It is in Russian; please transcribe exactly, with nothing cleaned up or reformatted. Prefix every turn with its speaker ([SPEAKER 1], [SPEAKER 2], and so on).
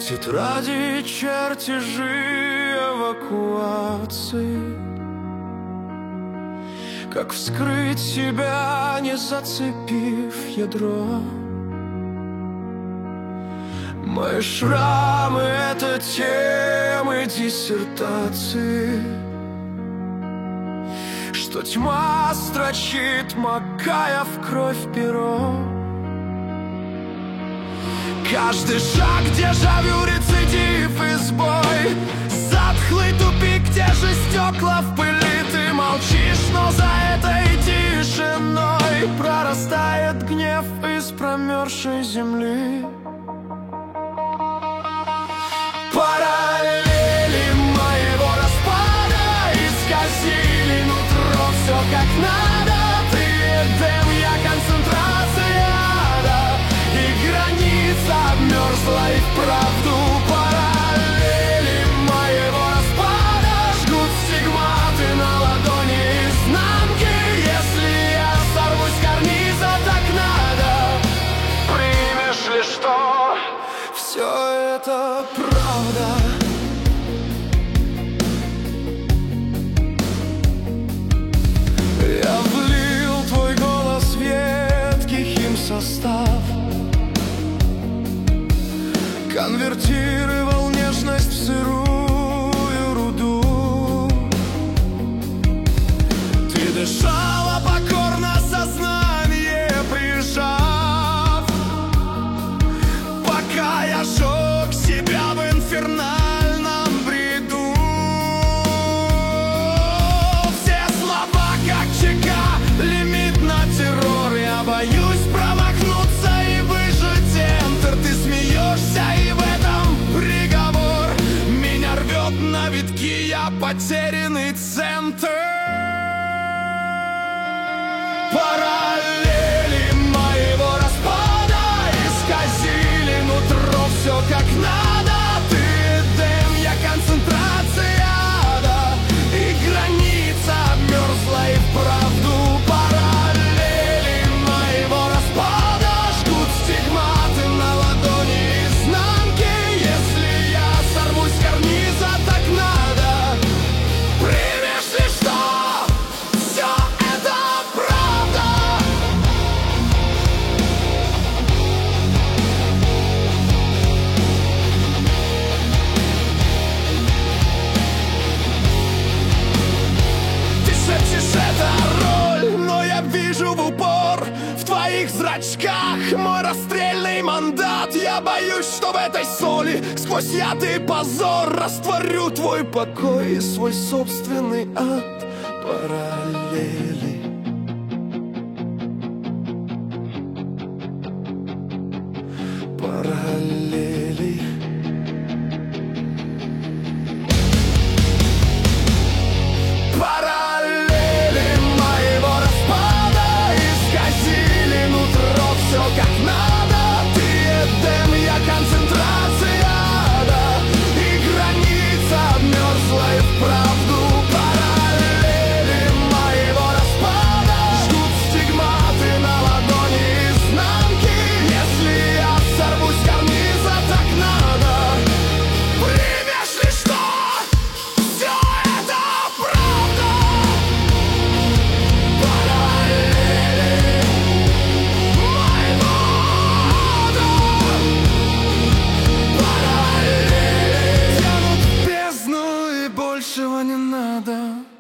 [SPEAKER 1] тетради чертежи эвакуации. Как вскрыть себя, не зацепив ядро? Мои шрамы — это темы диссертации, что тьма строчит, макая в кровь перо. Каждый шаг — дежавю, рецидив и сбой. Затхлый тупик, те же стекла в пыли. Ты молчишь, но за этой тишиной прорастает гнев из промерзшей земли. Параллели моего распада исказили нутро, все как надо. Ты Эдем, я концентрация ада, и граница обмерзла и вправду. Параллели моего распада жгут стигматы на ладони изнанки. Если я сорвусь с карниза, так надо. Примешь ли, что все это правда? Я влил твой голос в едкий химсостав, конвертировал нежность в сырую руду. Ты дышала покорно, сознание прижав, пока я жег себя в инфернальном бреду. Все слова как чека, лимит на террор. Я боюсь промахнуться и выжать энтер. Ты смеешься, и в этом приговор. Меня рвет на витки, я потерянный центр. Параллели моего распада исказили нутро, все как надо. Ты Эдем, я концентрация ада, и граница обмерзла и вправду. Параллели моего распада жгут стигматы на ладони изнанки. Если я сорвусь с карниза, так надо. Примешь ли, что все это правда? Ты шепчешь, это роль, но я вижу в упор в твоих зрачках мой расстрельный мандат. Я боюсь, что в этой соли сквозь яд и позор растворю твой покой и свой собственный ад. Параллели, параллели. Параллели моего распада исказили нутро, все как надо. Ты Эдем, я концентрация ада, и граница обмерзла и вправду. Параллели моего распада жгут стигматы на ладони изнанки. Если я сорвусь с карниза, так надо. Примешь ли, что все это правда? Параллели моего ада, параллели тянут в бездну, и большего не надо.